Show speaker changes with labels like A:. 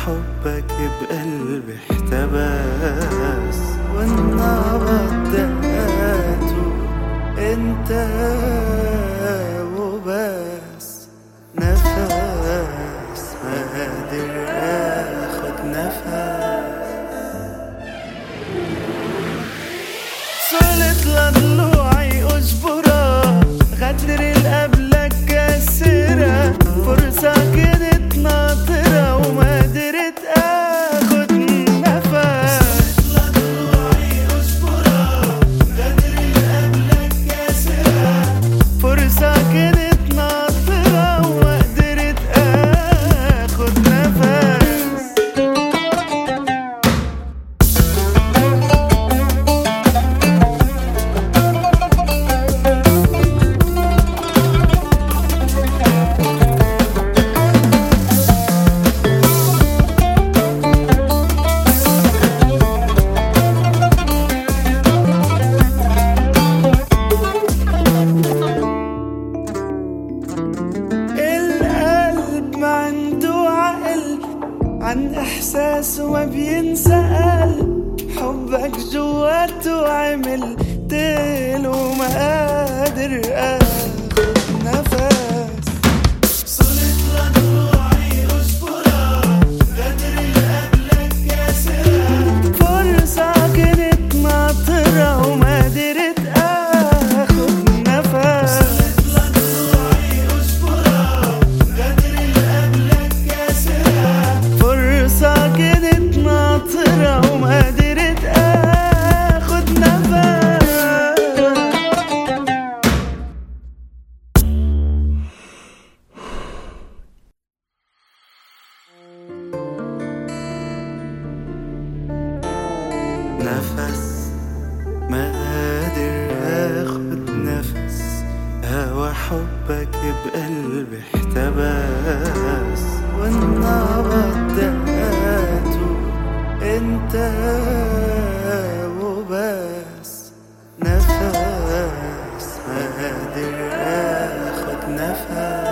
A: حبك بقلبي احتبس، والنبض دقاته انت وبس. نفس ما قادر اخد نفس، صلت لضلوعي اجبرها، غدر القبلك كسرها، فرصة كنت ناطرة وما قدرت اخد نفس. صلت لضلوعي اجبرها، غدر القبلك كسرها، فرصة كنت ناطرة وما قدرت اخد نفس. عن احساس وما بينسأل، حبك جواته عمل تقل وما قادر اخد نفس. صلت لضلوعي اجبرها، غدر القبلك كسرها، فرصة كنت ناطرة وما قدرت اخد نفس. صلت لضلوعي اجبرها، غدر القبلك كسرها، فرصة كنت ناطرة وما قدرت اخد نفس. نفس ما قادر اخد نفس، هوا حبك بقلبي احتبس، والنبض دقاته انت وبس. نفس ما قادر اخد نفس.